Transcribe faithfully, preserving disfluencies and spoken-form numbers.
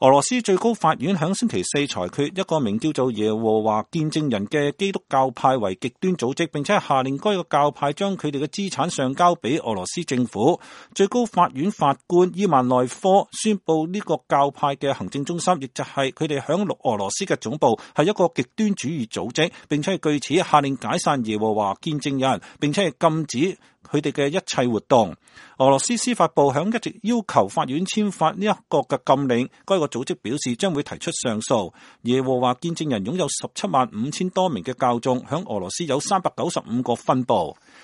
俄羅斯最高法院響星期四裁決一個名叫做耶和華見證人嘅基督教派為極端組織，並且下令該個教派將佢哋嘅資產上交俾俄羅斯政府。最高法院法官伊萬內科宣布呢個教派嘅行政中心，亦就係佢哋響俄羅斯嘅總部，係一個極端主義組織，並且係據此下令解散耶和華見證人，並且係禁止佢哋嘅一切活動。俄羅斯司法部響一直要求法院簽發呢一個嘅禁令，該個組織表示將會提出上訴。耶和華見證人擁有十七萬五千多名嘅教眾，響俄羅斯有三百九十五個分部。